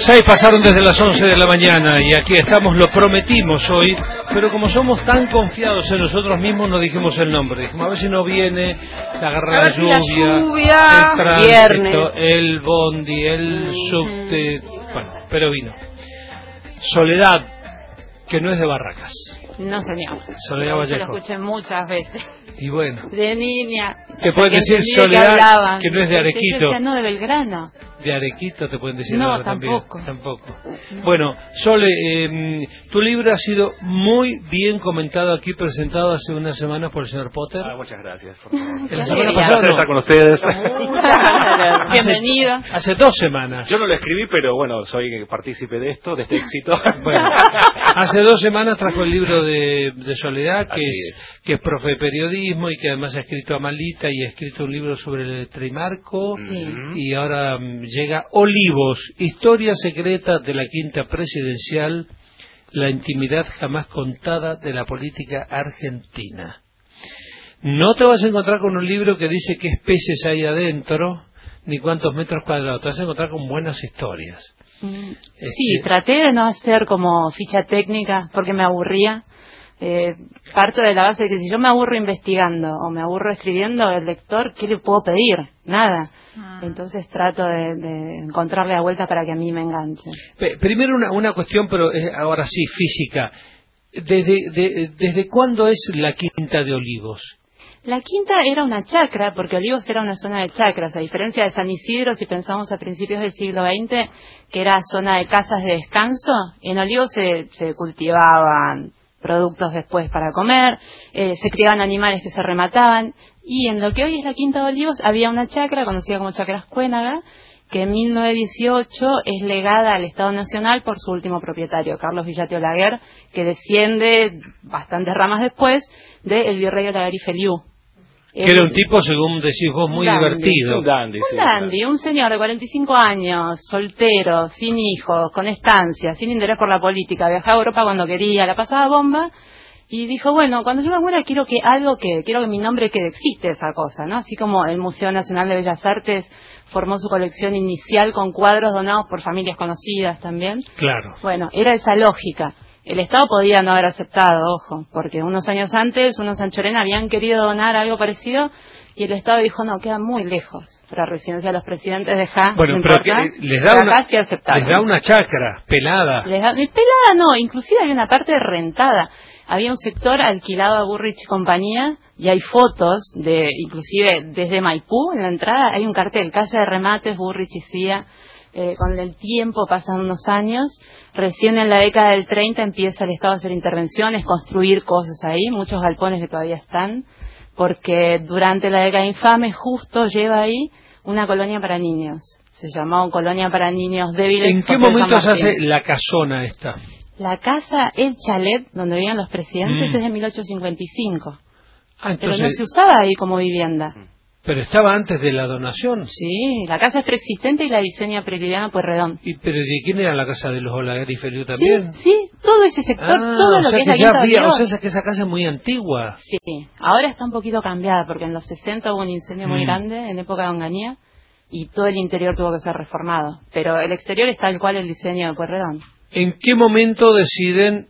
6 pasaron desde las 11 de la mañana y aquí estamos, lo prometimos hoy, pero como somos tan confiados en nosotros mismos no dijimos el nombre. Dijimos a ver si no viene, la agarra la lluvia, el tránsito, el bondi, el subte, bueno, pero vino. Soledad, que no es de Barracas. No, señor. Soledad Vallejo. Yo lo escuché muchas veces. Y bueno. De niña. Te pueden decir Soledad, que no es de Arequito. No, de Belgrano. De Arequito te pueden decir. No, tampoco. Tampoco. Bueno, Sole, tu libro ha sido muy bien comentado aquí, presentado hace unas semanas por el señor Potter. Muchas gracias. La semana pasada no. Estar con ustedes. Bienvenido. Hace 2 semanas. Yo no lo escribí, pero bueno, soy partícipe de esto, de este éxito. Bueno, hace 2 semanas trajo el libro de Soledad, que es profe de periodismo y que además ha escrito Amalita y ha escrito un libro sobre el Trimarco. Sí. Y ahora llega Olivos, historia secreta de la quinta presidencial, la intimidad jamás contada de la política argentina. No te vas a encontrar con un libro que dice qué especies hay adentro, ni cuántos metros cuadrados, te vas a encontrar con buenas historias. Sí, traté de no hacer como ficha técnica porque me aburría. Parto de la base de que si yo me aburro investigando o me aburro escribiendo, el lector, ¿qué le puedo pedir? Nada. Entonces trato de encontrarle la vuelta para que a mí me enganche. Primero una cuestión, pero ahora sí, física. ¿Desde cuándo es la Quinta de Olivos? La Quinta era una chacra, porque Olivos era una zona de chacras, a diferencia de San Isidro, si pensamos a principios del siglo XX, que era zona de casas de descanso, en Olivos se cultivaban productos después para comer, se criaban animales que se remataban, y en lo que hoy es la Quinta de Olivos había una chacra conocida como Chacra Ascuénaga, que en 1918 es legada al Estado Nacional por su último propietario, Carlos Villate Olaguer, que desciende bastantes ramas después del virrey Olaguer y Feliú. Que era un tipo, según decís vos, muy divertido. Un dandy, un dandy, un señor de 45 años, soltero, sin hijos, con estancia, sin interés por la política, viajaba a Europa cuando quería, la pasaba bomba, y dijo, bueno, cuando yo me muera quiero que mi nombre quede, existe esa cosa, ¿no? Así como el Museo Nacional de Bellas Artes formó su colección inicial con cuadros donados por familias conocidas también. Claro. Bueno, era esa lógica. El Estado podía no haber aceptado, ojo, porque unos años antes unos Anchorena habían querido donar algo parecido y el Estado dijo, no, queda muy lejos para residencia de los presidentes de Ja. Bueno, no pero importa, les da una chacra pelada. Pelada no, inclusive había una parte rentada. Había un sector alquilado a Burrich y compañía y hay fotos de, inclusive desde Maipú, en la entrada hay un cartel, Casa de Remates, Burrich y Cía. Con el tiempo, pasan unos años, recién en la década del 30 empieza el Estado a hacer intervenciones, construir cosas ahí, muchos galpones que todavía están, porque durante la década infame justo lleva ahí una colonia para niños. Se llamó Colonia para Niños Débiles. ¿En qué momento se hace la casona esta? La casa, el chalet, donde vivían los presidentes, es de 1855. Entonces... Pero no se usaba ahí como vivienda. ¿Pero estaba antes de la donación? Sí, la casa es preexistente y la diseña Prilidiano Pueyrredón. ¿Pero de quién era la casa de los Olaguer y Feliú también? Sí, todo ese sector, todo lo que es la Quinta de Olivos. O sea, que esa casa es muy antigua. Sí, ahora está un poquito cambiada, porque en los 60 hubo un incendio muy grande, en época de Onganía, y todo el interior tuvo que ser reformado. Pero el exterior es tal cual el diseño de Pueyrredón. ¿En qué momento deciden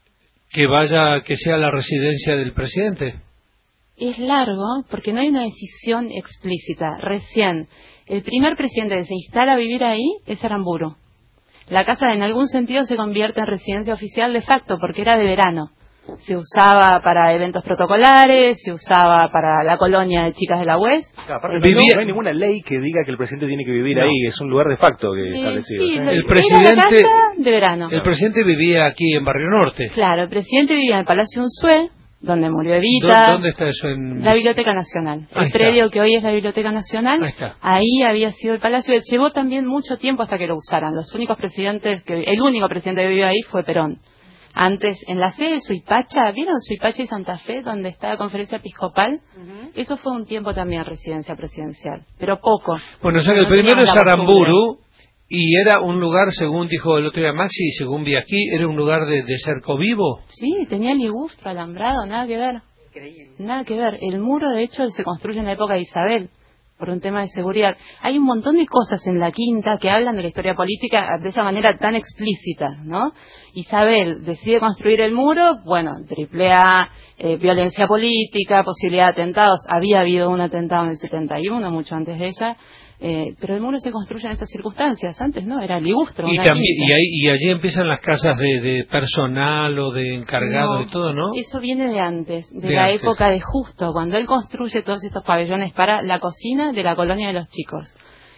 que sea la residencia del presidente? Es largo porque no hay una decisión explícita. Recién, el primer presidente que se instala a vivir ahí es Aramburu. La casa en algún sentido se convierte en residencia oficial de facto porque era de verano. Se usaba para eventos protocolares, se usaba para la colonia de chicas de la UES. Aparte, no hay ninguna ley que diga que el presidente tiene que vivir ahí, es un lugar de facto que establecido. Sí, el presidente, era la casa de verano. El presidente vivía aquí en Barrio Norte. Claro, el presidente vivía en el Palacio Unzué, donde murió Evita. ¿Dónde está eso? La Biblioteca Nacional. El predio que hoy es la Biblioteca Nacional. Ahí había sido el palacio. Llevó también mucho tiempo hasta que lo usaran. El único presidente que vivió ahí fue Perón. Antes, en la sede de Suipacha, ¿vieron Suipacha y Santa Fe, donde está la conferencia episcopal? Eso fue un tiempo también residencia presidencial, pero poco. Bueno, o sea que el primero es Aramburu, y era un lugar, según dijo el otro día Maxi, y según vi aquí, era un lugar de cerco vivo. Sí, tenía ligustro, alambrado, nada que ver. Increíble. Nada que ver. El muro, de hecho, se construye en la época de Isabel. por un tema de seguridad. Hay un montón de cosas en la quinta que hablan de la historia política de esa manera tan explícita, ¿no? Isabel decide construir el muro, bueno, AAA, violencia política, posibilidad de atentados. Había habido un atentado en el 71, mucho antes de ella. Pero el muro se construye en estas circunstancias. Antes no, era ligustro. Y allí empiezan las casas de personal o de encargado y todo, ¿no? Eso viene de antes, de la época de Justo, cuando él construye todos estos pabellones para la cocina de la colonia de los chicos.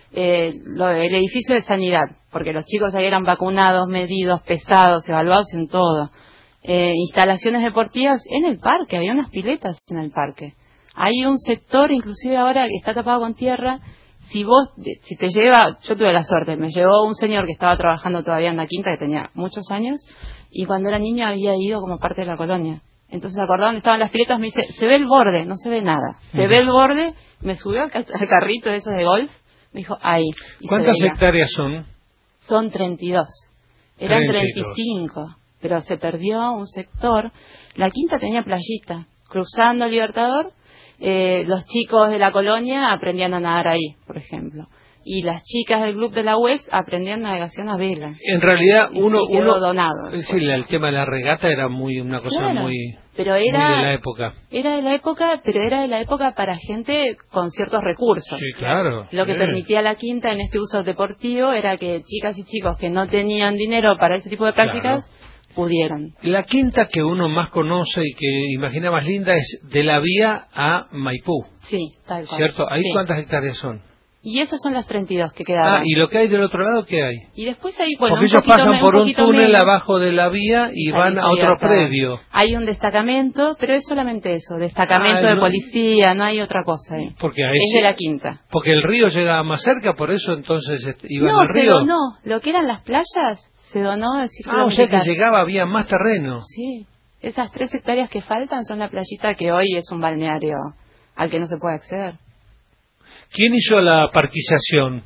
El edificio de sanidad, porque los chicos ahí eran vacunados, medidos, pesados, evaluados en todo. Instalaciones deportivas en el parque, había unas piletas en el parque. Hay un sector, inclusive ahora, que está tapado con tierra. Si te lleva, yo tuve la suerte, me llevó un señor que estaba trabajando todavía en la quinta, que tenía muchos años, y cuando era niño había ido como parte de la colonia. Entonces acordaba donde estaban las piletas, me dice, se ve el borde, no se ve nada. Se ve el borde, me subió al carrito de esos de golf, me dijo, ahí. ¿Cuántas hectáreas son? Son 32. Eran 35, pero se perdió un sector. La quinta tenía playita, cruzando el Libertador. Los chicos de la colonia aprendían a nadar ahí, por ejemplo, y las chicas del club de la UES aprendían navegación a vela. En realidad uno donado. Sí, el tema de la regata era una cosa muy de la época. Era de la época, pero era de la época para gente con ciertos recursos. Sí, claro. Lo que permitía la quinta en este uso deportivo era que chicas y chicos que no tenían dinero para ese tipo de prácticas pudieron. La quinta que uno más conoce y que imagina más linda es de la Vía a Maipú. Sí, tal cual. ¿Cierto? ¿Ahí cuántas hectáreas son? Y esas son las 32 que quedaban. ¿Y lo que hay del otro lado qué hay? Y después hay, bueno, porque ellos pasan por un túnel abajo de la vía y van a otro predio. Hay un destacamento, pero es solamente eso, destacamento de policía, no hay otra cosa ahí. Porque es de la quinta. Porque el río llegaba más cerca, por eso entonces iban al río. No, lo que eran las playas se donó al círculo o sea que llegaba, había más terreno. Sí, esas 3 hectáreas que faltan son la playita que hoy es un balneario al que no se puede acceder. ¿Quién hizo la parquización?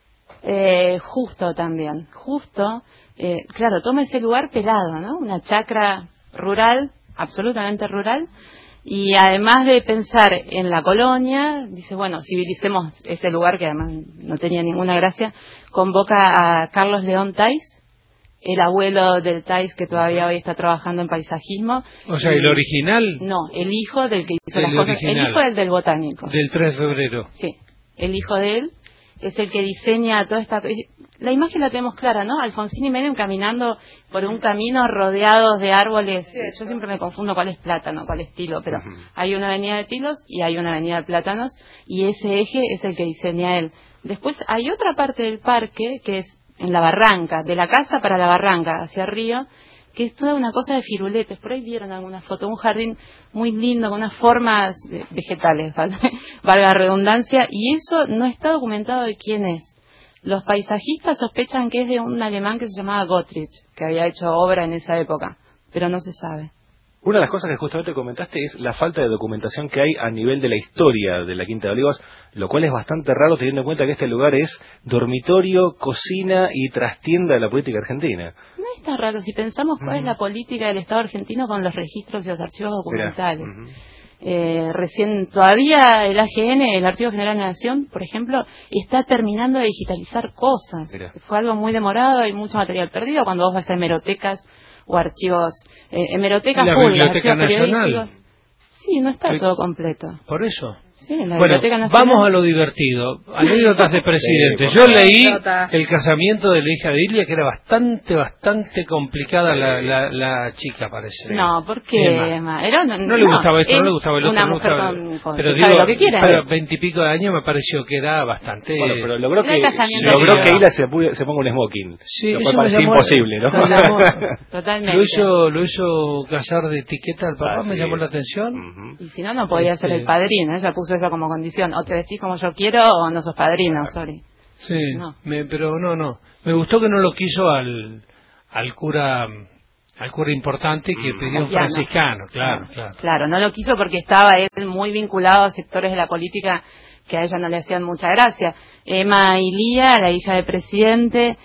Justo también. Justo, claro, toma ese lugar pelado, ¿no? Una chacra rural, absolutamente rural, y además de pensar en la colonia, dice, bueno, civilicemos ese lugar que además no tenía ninguna gracia, convoca a Carlos León Tais, el abuelo del Tais que todavía hoy está trabajando en paisajismo. O sea, ¿el original? No, el hijo del que hizo las cosas, el hijo del botánico. Del 3 de febrero. Sí, el hijo de él es el que diseña toda esta... La imagen la tenemos clara, ¿no? Alfonsín y Menem caminando por un camino rodeados de árboles. Yo siempre me confundo cuál es plátano, cuál es tilo, pero hay una avenida de tilos y hay una avenida de plátanos y ese eje es el que diseña él. Después hay otra parte del parque que es en la barranca, de la casa para la barranca, hacia el río, que es toda una cosa de firuletes. Por ahí vieron alguna foto, un jardín muy lindo con unas formas vegetales, valga la redundancia, y eso no está documentado de quién es. Los paisajistas sospechan que es de un alemán que se llamaba Gottfried, que había hecho obra en esa época, pero no se sabe. Una de las cosas que justamente comentaste es la falta de documentación que hay a nivel de la historia de la Quinta de Olivos, lo cual es bastante raro teniendo en cuenta que este lugar es dormitorio, cocina y trastienda de la política argentina. No está raro si pensamos cuál es la política del Estado argentino con los registros y los archivos documentales. Recién todavía el AGN, el Archivo General de la Nación, por ejemplo, está terminando de digitalizar cosas. Fue algo muy demorado, hay mucho material perdido cuando vos vas a hemerotecas o archivos, hemerotecas públicas, archivos periodísticos. Sí, no está todo completo. Por eso. Sí, en la Biblioteca Nacional. Vamos a lo divertido. Anécdotas de presidente. Yo leí el casamiento de la hija de Ilia, que era bastante complicada la chica, parece. No, ¿por qué, Emma? No le gustaba esto, no le gustaba el otro. Una mujer con pero digo, lo que quiere. Pero 20 y pico de años me pareció que era bastante... Bueno, pero logró que Ilia se ponga un smoking. Sí, lo cual parecía imposible, ¿no? Totalmente. Lo hizo casar de etiqueta al papá, me llamó la atención. Y si no, no podía ser el padrino. Ella puso eso como condición, o te vestís como yo quiero o no sos padrino, sorry. Sí, pero no. Me gustó que no lo quiso al cura importante que pidió un franciscano, claro. Claro, no lo quiso porque estaba él muy vinculado a sectores de la política que a ella no le hacían mucha gracia. Emma Ilia, la hija del presidente,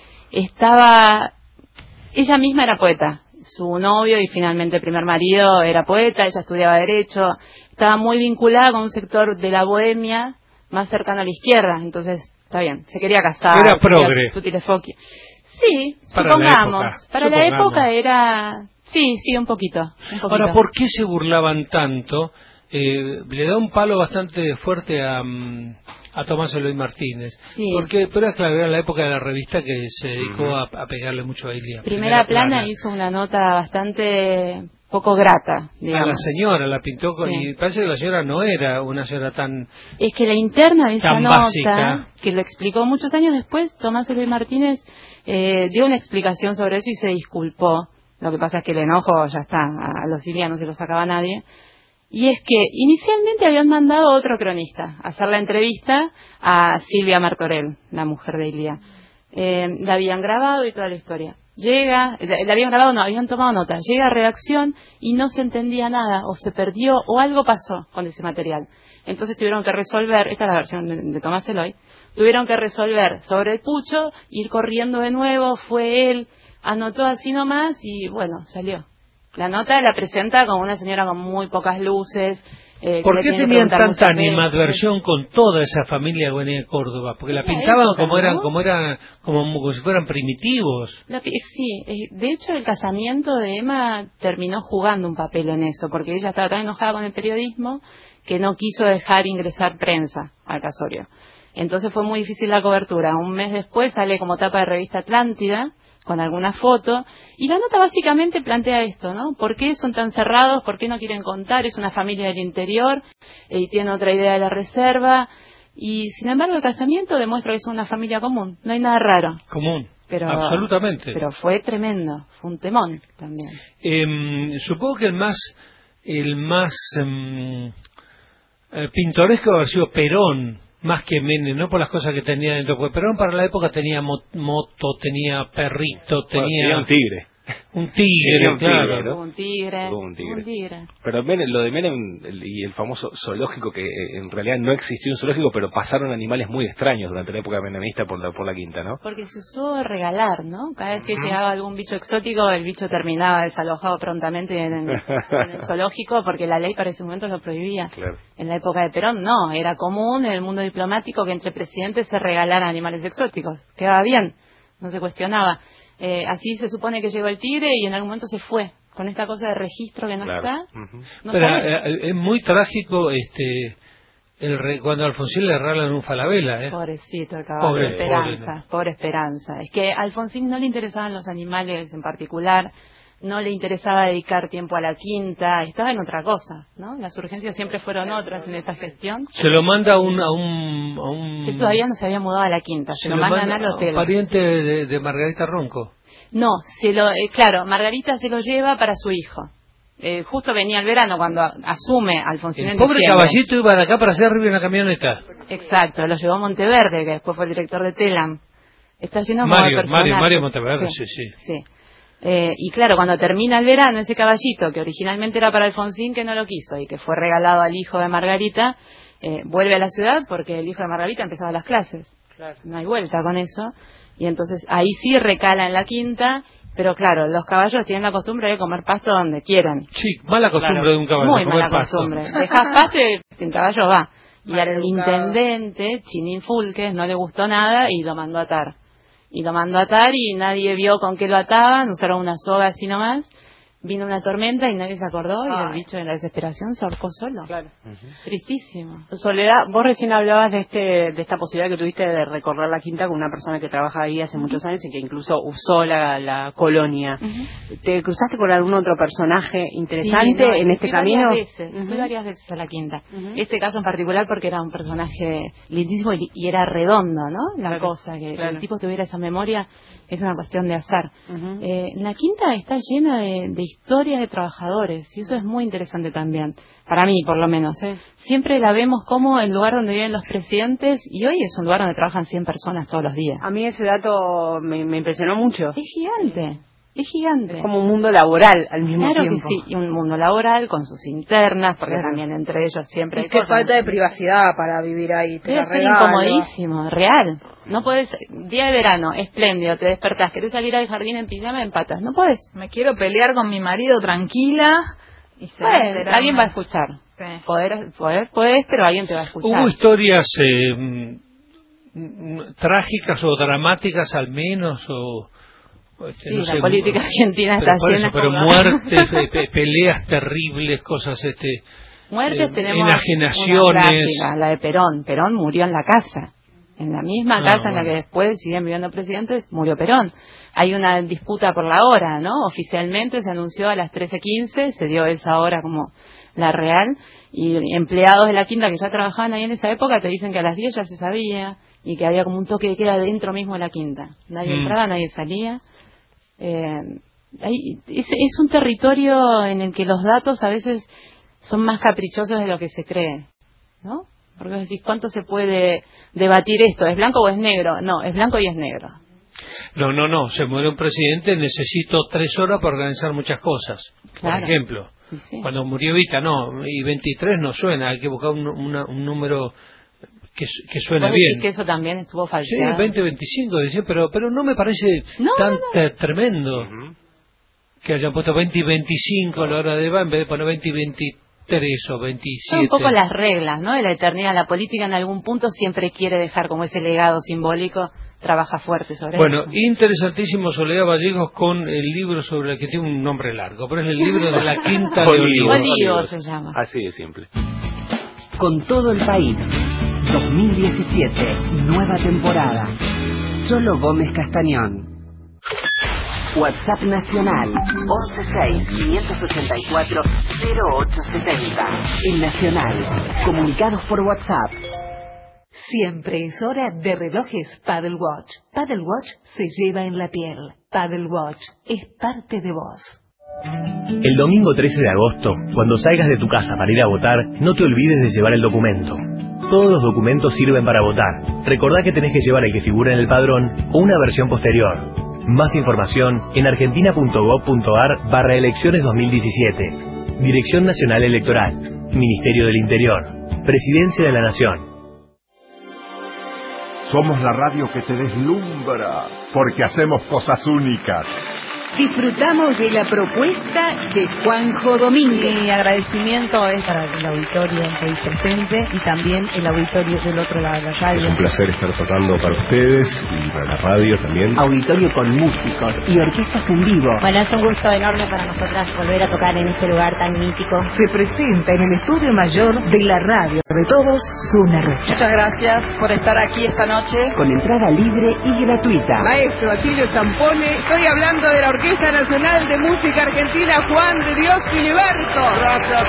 ella misma era poeta. Su novio y finalmente primer marido era poeta, ella estudiaba Derecho, estaba muy vinculada con un sector de la bohemia más cercano a la izquierda, entonces está bien, se quería casar. Era progre. Sí, supongamos. Para la época era... Sí, un poquito. Ahora, ¿por qué se burlaban tanto? Le da un palo bastante fuerte a Tomás Eloy Martínez. Sí. Pero claro, era la época de la revista que se dedicó a pegarle mucho a Ilia. Primera Plana hizo una nota bastante poco grata, digamos. A la señora la pintó y parece que la señora no era una señora tan... Es que la interna de esa nota, básica, que lo explicó muchos años después, Tomás Eloy Martínez dio una explicación sobre eso y se disculpó. Lo que pasa es que el enojo ya está, a los Ilia no se lo sacaba nadie. Y es que inicialmente habían mandado a otro cronista a hacer la entrevista a Silvia Martorell, la mujer de Ilia. La habían grabado y toda la historia. Habían tomado nota. Llega a redacción y no se entendía nada, o se perdió, o algo pasó con ese material. Entonces tuvieron que resolver, esta es la versión de Tomás Eloy, tuvieron que resolver sobre el pucho, ir corriendo de nuevo, fue él, anotó así nomás y bueno, salió. La nota la presenta como una señora con muy pocas luces. ¿Por qué tenían tanta animadversión con toda esa familia que venía de Córdoba? Porque la pintaban como si fueran primitivos. Sí, de hecho el casamiento de Emma terminó jugando un papel en eso, porque ella estaba tan enojada con el periodismo que no quiso dejar ingresar prensa al casorio. Entonces fue muy difícil la cobertura. Un mes después sale como tapa de revista Atlántida, con alguna foto, y la nota básicamente plantea esto, ¿no? ¿Por qué son tan cerrados? ¿Por qué no quieren contar? Es una familia del interior y tienen otra idea de la reserva, y sin embargo el casamiento demuestra que es una familia común, no hay nada raro. Común, absolutamente. Pero fue tremendo, fue un temón también. Supongo que el más pintoresco haber sido Perón, más que Menem, no por las cosas que tenía dentro, porque Perón para la época tenía moto, tenía perrito, tenía un tigre. Un tigre, claro. ¿No? Un tigre. Pero lo de Menem y el famoso zoológico, que en realidad no existió un zoológico, pero pasaron animales muy extraños durante la época menemista por la quinta, ¿no? Porque se usó regalar, ¿no? Cada vez que llegaba algún bicho exótico, el bicho terminaba desalojado prontamente en el zoológico, porque la ley para ese momento lo prohibía. Claro. En la época de Perón, no. Era común en el mundo diplomático que entre presidentes se regalaran animales exóticos. Quedaba bien, no se cuestionaba. Así se supone que llegó el tigre y en algún momento se fue. Con esta cosa de registro que no está. Pero es muy trágico cuando a Alfonsín le regalan un Falabella. Pobrecito el caballo. Pobre Esperanza. Es que a Alfonsín no le interesaban los animales en particular. No le interesaba dedicar tiempo a la quinta, estaba en otra cosa, ¿no? Las urgencias siempre fueron otras en esa gestión. Se lo manda a un... Él todavía no se había mudado a la quinta, se lo mandan al hotel. ¿Un pariente de Margarita Ronco? No, claro, Margarita se lo lleva para su hijo. Justo venía el verano cuando asume Alfonsín en pobre diciembre. Caballito iba de acá para hacer arriba en la camioneta. Exacto, lo llevó a Monteverde, que después fue el director de Telam. Está lleno de personajes. Mario Monteverde, sí. Y claro, cuando termina el verano, ese caballito que originalmente era para Alfonsín, que no lo quiso y que fue regalado al hijo de Margarita, vuelve a la ciudad porque el hijo de Margarita empezaba las clases. Claro. No hay vuelta con eso. Y entonces ahí sí recala en la quinta, pero claro, los caballos tienen la costumbre de comer pasto donde quieran. Sí, mala costumbre de un caballo. Muy mala costumbre. Dejás pasto y el caballo va. Y al intendente, Chinín Fulques, no le gustó nada y lo mandó a atar. Y nadie vio con qué lo ataban, usaron una soga así nomás. Vino una tormenta y nadie se acordó y el bicho en la desesperación se ahorcó solo. Claro. Tristísimo. Soledad, vos recién hablabas de esta posibilidad que tuviste de recorrer la quinta con una persona que trabaja ahí hace muchos años y que incluso usó la colonia. ¿Te cruzaste con algún otro personaje interesante en este camino? Fui varias veces a la quinta. Este caso en particular porque era un personaje lindísimo y era redondo, ¿no? La cosa, que el tipo tuviera esa memoria es una cuestión de azar. La quinta está llena de historias de trabajadores y eso es muy interesante también, para mí por lo menos. Siempre la vemos como el lugar donde viven los presidentes y hoy es un lugar donde trabajan 100 personas todos los días. A mí ese dato me impresionó mucho. Es gigante. Es como un mundo laboral al mismo tiempo. Claro que sí, y un mundo laboral con sus internas, porque también entre ellos siempre hay cosas. Qué falta de privacidad para vivir ahí. Debe ser incomodísimo, real. No podés, día de verano, espléndido, te despertás, querés salir al jardín en pijama, empatas, no podés. Me quiero pelear con mi marido tranquila. Y alguien va a escuchar. Sí. Podés, pero alguien te va a escuchar. ¿Hubo historias trágicas o dramáticas al menos? Sí, no sé, la política argentina está llena. Pero muertes, peleas terribles, cosas, muertes tenemos enajenaciones. La de Perón. Perón murió en la casa. En la misma casa en la que después siguen viviendo presidentes, murió Perón. Hay una disputa por la hora, ¿no? Oficialmente se anunció a las 13:15, se dio esa hora como la real, y empleados de la quinta que ya trabajaban ahí en esa época te dicen que a las 10 ya se sabía, y que había como un toque de queda dentro mismo de la quinta. Nadie entraba, nadie salía. Es un territorio en el que los datos a veces son más caprichosos de lo que se cree, ¿no? Porque vos decís, ¿cuánto se puede debatir esto? ¿Es blanco o es negro? No, es blanco y es negro. No, se muere un presidente, necesito 3 horas para organizar muchas cosas. Claro. Por ejemplo, cuando murió Evita, y 23 no suena, hay que buscar un número que suene bien. Que eso también estuvo falseado. Sí, 2025, decía, pero no me parece tremendo que hayan puesto 20 y 25 a la hora de en vez de poner 20 y 23 o 27. Son un poco las reglas, ¿no? De la eternidad. La política en algún punto siempre quiere dejar como ese legado simbólico, trabaja fuerte sobre eso. Bueno, interesantísimo Soledad Vallejos con el libro sobre el que tiene un nombre largo, pero es el libro de la Quinta de Olivos. Olivos se llama. Así de simple. Con todo el país. 2017, nueva temporada. Cholo Gómez Castañón. WhatsApp nacional 116-584-0870. El Nacional. Comunicados por WhatsApp. Siempre es hora de relojes Paddle Watch. Paddle Watch se lleva en la piel. Paddle Watch es parte de vos. El domingo 13 de agosto, cuando salgas de tu casa para ir a votar, no te olvides de llevar el documento. Todos los documentos sirven para votar. Recordá que tenés que llevar el que figura en el padrón o una versión posterior. Más información en argentina.gov.ar/elecciones 2017. Dirección Nacional Electoral. Ministerio del Interior. Presidencia de la Nación. Somos la radio que te deslumbra, porque hacemos cosas únicas. Disfrutamos de la propuesta de Juanjo Domínguez. Mi agradecimiento es para el auditorio ahí presente y también el auditorio del otro lado de la radio. Es un placer estar tocando para ustedes y para la radio también. Auditorio con músicos y orquestas en vivo. Bueno, es un gusto enorme para nosotras volver a tocar en este lugar tan mítico. Se presenta en el estudio mayor de la radio de todos, Zona Rocha. Muchas gracias por estar aquí esta noche. Con entrada libre y gratuita. Maestro Atilio Zampone, estoy hablando de la Orquesta Nacional de Música Argentina Juan de Dios Filiberto. Gracias.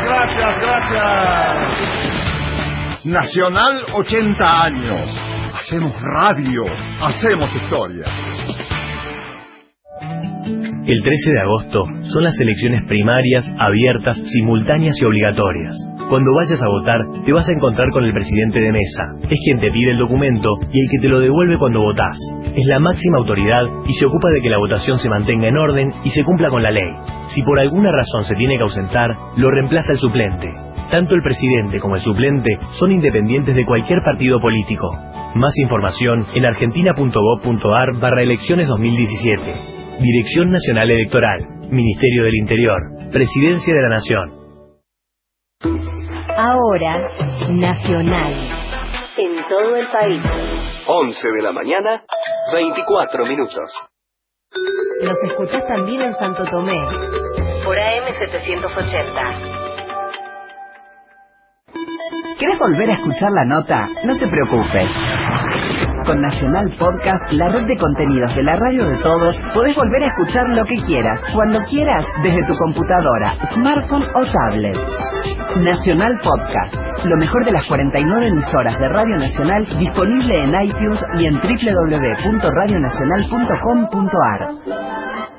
Nacional 80 años. Hacemos radio, hacemos historia. El 13 de agosto son las elecciones primarias, abiertas, simultáneas y obligatorias. Cuando vayas a votar, te vas a encontrar con el presidente de mesa. Es quien te pide el documento y el que te lo devuelve cuando votás. Es la máxima autoridad y se ocupa de que la votación se mantenga en orden y se cumpla con la ley. Si por alguna razón se tiene que ausentar, lo reemplaza el suplente. Tanto el presidente como el suplente son independientes de cualquier partido político. Más información en argentina.gov.ar/elecciones 2017. Dirección Nacional Electoral, Ministerio del Interior, Presidencia de la Nación. Ahora, Nacional. En todo el país. 11 de la mañana, 24 minutos. Los escuchás también en Santo Tomé. Por AM 780. ¿Querés volver a escuchar la nota? No te preocupes. Con Nacional Podcast, la red de contenidos de la radio de todos, podés volver a escuchar lo que quieras, cuando quieras, desde tu computadora, smartphone o tablet. Nacional Podcast, lo mejor de las 49 emisoras de Radio Nacional, disponible en iTunes y en www.radionacional.com.ar.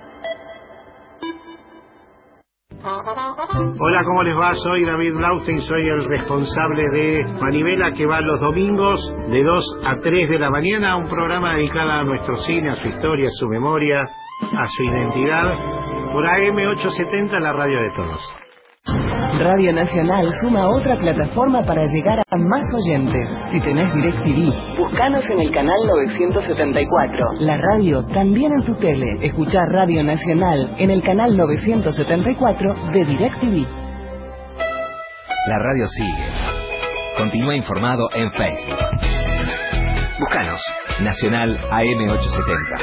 Hola, ¿cómo les va? Soy David Blaustein, soy el responsable de Manivela, que va los domingos de 2 a 3 de la mañana, un programa dedicado a nuestro cine, a su historia, a su memoria, a su identidad, por AM 870, la radio de todos. Radio Nacional suma otra plataforma para llegar a más oyentes. Si tenés DirecTV, búscanos en el canal 974. La radio también en tu tele. Escuchá Radio Nacional en el canal 974 de DirecTV. La radio sigue. Continúa informado en Facebook. Búscanos, Nacional AM870.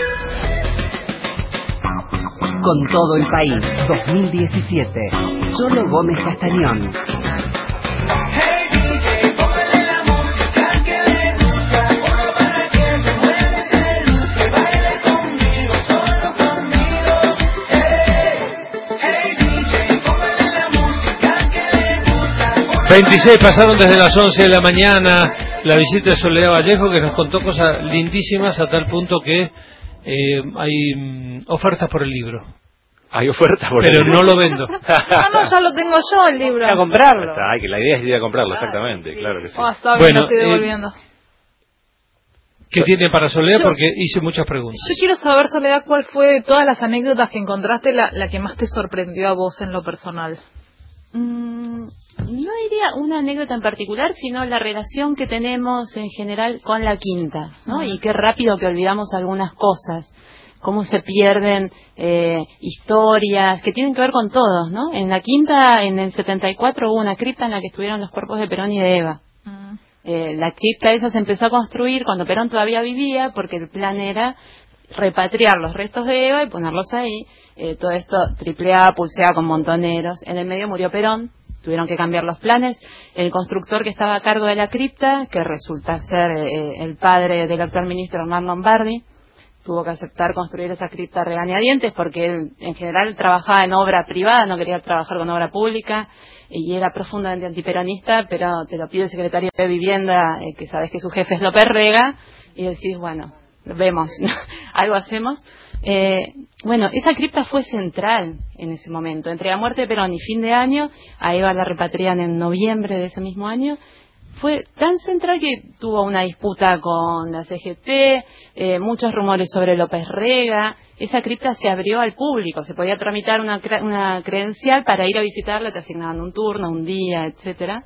Con todo el país, 2017. Cholo Gómez Castañón. ...26 pasaron desde las 11 de la mañana... ...la visita de Soledad Vallejo... ...que nos contó cosas lindísimas... ...a tal punto que... hay ofertas por el libro. Hay ofertas por el libro. Pero no lo vendo. No, ya lo tengo yo el libro. A comprarlo. Que la idea es ir a comprarlo, exactamente. Claro que sí. Está bien, lo estoy devolviendo. ¿Qué tiene para Soledad? Porque hice muchas preguntas. Yo quiero saber, Soledad, cuál fue de todas las anécdotas que encontraste la que más te sorprendió a vos en lo personal. No diría una anécdota en particular, sino la relación que tenemos en general con la quinta, ¿no? Y qué rápido que olvidamos algunas cosas, cómo se pierden historias que tienen que ver con todos, ¿no? En la quinta, en el 74, hubo una cripta en la que estuvieron los cuerpos de Perón y de Eva. La cripta esa se empezó a construir cuando Perón todavía vivía, porque el plan era repatriar los restos de Eva y ponerlos ahí. Todo esto tripleaba, pulseaba con montoneros. En el medio murió Perón, tuvieron que cambiar los planes. El constructor que estaba a cargo de la cripta, que resulta ser el padre del actual ministro Hernán Lombardi, tuvo que aceptar construir esa cripta regañadientes, porque él en general trabajaba en obra privada, no quería trabajar con obra pública, y era profundamente antiperonista, pero te lo pide el secretario de Vivienda, que sabes que su jefe es López Rega, y decís, bueno, vemos, algo hacemos. Bueno, esa cripta fue central en ese momento. Entre la muerte de Perón y fin de año, a Eva la repatrian en noviembre de ese mismo año. Fue tan central que tuvo una disputa con la CGT, muchos rumores sobre López Rega. Esa cripta se abrió al público, se podía tramitar una credencial para ir a visitarla, te asignaban un turno, un día, etcétera.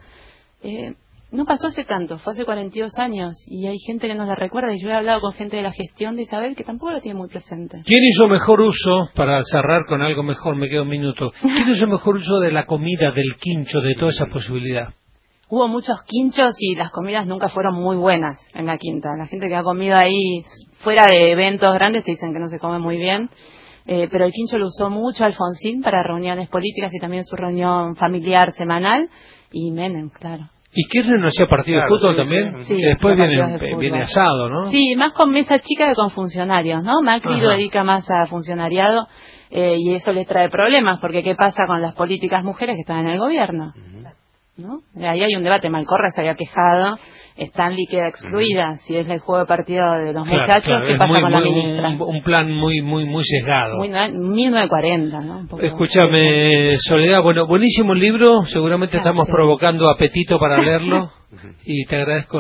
No pasó hace tanto, fue hace 42 años y hay gente que nos la recuerda, y yo he hablado con gente de la gestión de Isabel que tampoco la tiene muy presente. ¿Quién hizo mejor uso, para cerrar con algo mejor, me queda un minuto, quién hizo mejor uso de la comida, del quincho, de toda esa posibilidad? Hubo muchos quinchos y las comidas nunca fueron muy buenas en la quinta. La gente que ha comido ahí fuera de eventos grandes te dicen que no se come muy bien. Pero el quincho lo usó mucho Alfonsín para reuniones políticas y también su reunión familiar semanal, y Menem, claro. ¿Y Kirchner no hacía partido de fútbol también? Sí, que después viene asado, ¿no? Sí, más con mesa chica que con funcionarios, ¿no? Macri lo dedica más a funcionariado, y eso le trae problemas, porque ¿qué pasa con las políticas mujeres que están en el gobierno? ¿No? Ahí hay un debate. Malcorra se había quejado, Stanley queda excluida, si es el juego de partido de los muchachos, ¿qué pasa con la ministra? Un plan muy sesgado. 1940, ¿no? Escúchame, Soledad, bueno, buenísimo el libro, seguramente estamos provocando apetito para leerlo, y te agradezco